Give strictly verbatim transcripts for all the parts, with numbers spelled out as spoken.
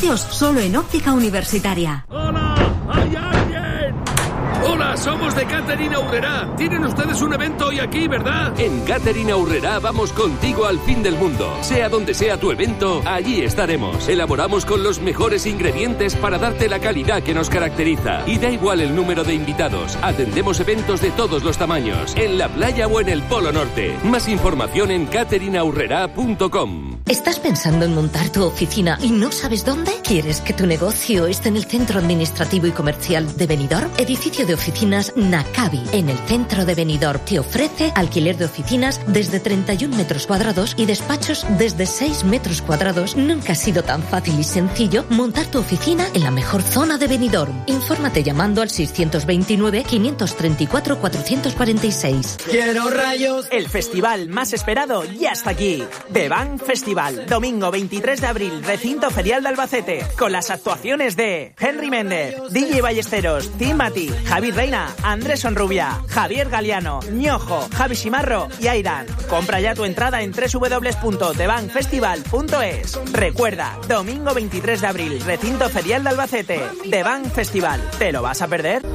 precios solo en Óptica Universitaria. ¡Hola! ¡Hay alguien! ¡Hola! Somos de Catering Aurrerá. Tienen ustedes un evento hoy aquí, ¿verdad? En Catering Aurrerá vamos contigo al fin del mundo. Sea donde sea tu evento, allí estaremos. Elaboramos con los mejores ingredientes para darte la calidad que nos caracteriza. Y da igual el número de invitados. Atendemos eventos de todos los tamaños, en la playa o en el Polo Norte. Más información en catering aurrerá punto com. ¿Estás pensando en montar tu oficina y no sabes dónde? ¿Quieres que tu negocio esté en el centro administrativo y comercial de Benidorm? Edificio de oficinas Nakabi, en el centro de Benidorm. Te ofrece alquiler de oficinas desde treinta y un metros cuadrados y despachos desde seis metros cuadrados. Nunca ha sido tan fácil y sencillo montar tu oficina en la mejor zona de Benidorm. Infórmate llamando al seiscientos veintinueve, quinientos treinta y cuatro, cuatrocientos cuarenta y seis. Quiero rayos. El festival más esperado ya está aquí. The Bang Festival. Domingo veintitrés de abril, recinto ferial de Albacete, con las actuaciones de Henry Méndez, D J Ballesteros, Timati, Javi Reina, Andrés Onrubia, Javier Galeano, Ñojo, Javi Simarro y Aidan. Compra ya tu entrada en doble u doble u doble u punto the bang festival punto es. Recuerda, domingo veintitrés de abril, recinto ferial de Albacete, The Bang Festival. ¿Te lo vas a perder?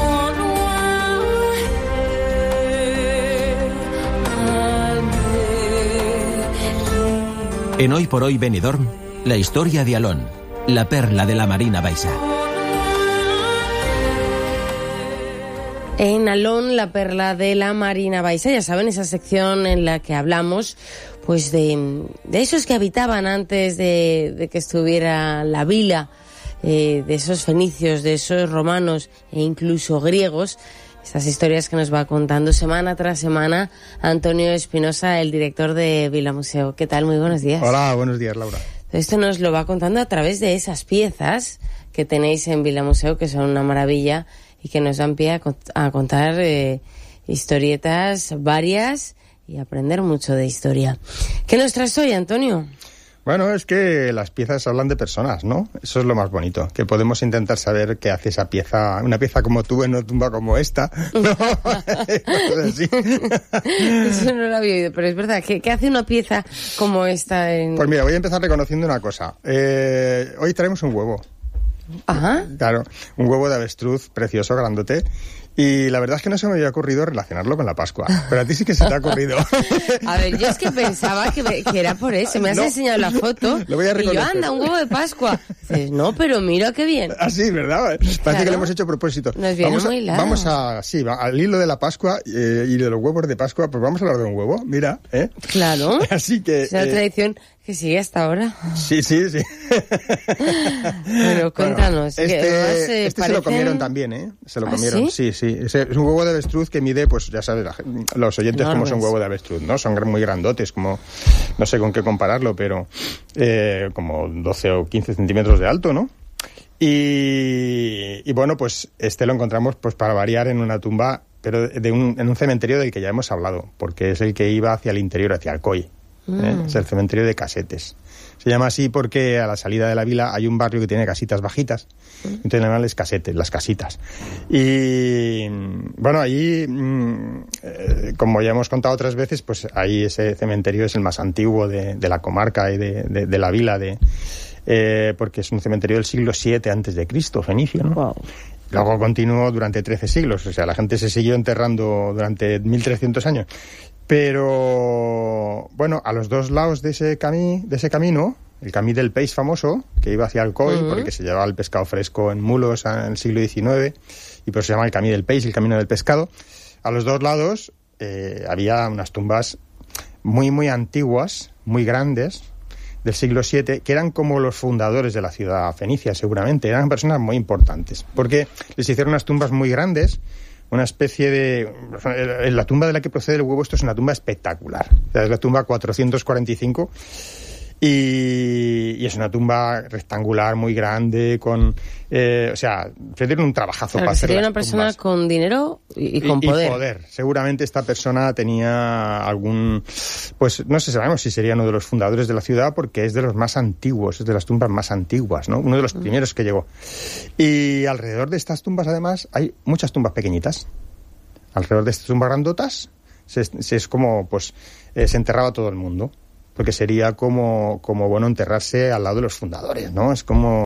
En Hoy por Hoy Benidorm, la historia de Alón, la perla de la Marina Baixa. En Alón, la perla de la Marina Baixa, ya saben, esa sección en la que hablamos pues de, de esos que habitaban antes de, de que estuviera la vila, eh, de esos fenicios, de esos romanos e incluso griegos. Estas historias que nos va contando semana tras semana Antonio Espinosa, el director de Vila Museo. ¿Qué tal? Muy buenos días. Hola, buenos días, Laura. Esto nos lo va contando a través de esas piezas que tenéis en Vila Museo, que son una maravilla y que nos dan pie a, a contar eh, historietas varias y aprender mucho de historia. ¿Qué nos traes hoy, Antonio? Bueno, es que las piezas hablan de personas, ¿no? Eso es lo más bonito, que podemos intentar saber qué hace esa pieza, una pieza como tú en una tumba como esta, ¿no? Así. Eso no lo había oído, pero es verdad, ¿qué, qué hace una pieza como esta? En... Pues mira, voy a empezar reconociendo una cosa. Eh, hoy traemos un huevo. Ajá. Claro, un huevo de avestruz precioso, grandote. Y la verdad es que no se me había ocurrido relacionarlo con la Pascua. Pero a ti sí que se te ha ocurrido. A ver, yo es que pensaba que, me, que era por eso. Me has no, enseñado la foto. Lo voy a reconocer. Y yo, anda, un huevo de Pascua. Dices, no, pero mira qué bien. Ah, sí, ¿verdad? Parece claro. Que lo hemos hecho a propósito. Nos viene vamos a, muy largo. Vamos a, sí, al hilo de la Pascua eh, y de los huevos de Pascua, pues vamos a hablar de un huevo. Mira, ¿eh? Claro. Así que... Es una eh, tradición que sigue hasta ahora. Sí, sí, sí. Pero cuéntanos. Bueno, este además, eh, este parecen... se lo comieron también, ¿eh? Se lo ¿Ah, comieron. sí? Sí, sí. Es un huevo de avestruz que mide, pues ya sabes, los oyentes Enormes. Como son huevo de avestruz, ¿no? Son muy grandotes, como, no sé con qué compararlo, pero eh, como doce o quince centímetros de alto, ¿no? Y, y bueno, pues este lo encontramos, pues para variar, en una tumba, pero de un, en un cementerio del que ya hemos hablado, porque es el que iba hacia el interior, hacia Alcoy. Mm. ¿eh? Es el cementerio de Casetes. Se llama así porque a la salida de la vila hay un barrio que tiene casitas bajitas, entonces le llaman las casetes, las casitas. Y bueno, allí, eh, como ya hemos contado otras veces, pues ahí ese cementerio es el más antiguo de, de la comarca y de, de, de la vila, de, eh, porque es un cementerio del siglo siete antes de Cristo, fenicio, ¿no? Wow. Luego continuó durante trece siglos, o sea, la gente se siguió enterrando durante mil trescientos años. Pero, bueno, a los dos lados de ese, cami, de ese camino, el camí del Peix famoso, que iba hacia Alcoy, uh-huh. porque se llevaba el pescado fresco en mulos en el siglo diecinueve, y por eso se llama el camí del Peix, el camino del pescado. A los dos lados eh, había unas tumbas muy, muy antiguas, muy grandes, del siglo siete, que eran como los fundadores de la ciudad fenicia, seguramente. Eran personas muy importantes, porque les hicieron unas tumbas muy grandes, una especie de... La tumba de la que procede el huevo, esto es una tumba espectacular. O sea, es la tumba cuatrocientos cuarenta y cinco y, y es una tumba rectangular muy grande, con... Eh, o sea, tiene un trabajazo claro, para hacer sería las una persona tumbas. Con dinero y, y con y, poder. Y poder. Seguramente esta persona tenía algún... Pues no sé, sabemos si sería uno de los fundadores de la ciudad, porque es de los más antiguos, es de las tumbas más antiguas, ¿no? Uno de los primeros que llegó. Y alrededor de estas tumbas, además, hay muchas tumbas pequeñitas. Alrededor de estas tumbas grandotas se, se es como, pues, eh, se enterraba todo el mundo, porque sería como, como bueno enterrarse al lado de los fundadores, ¿no? Es como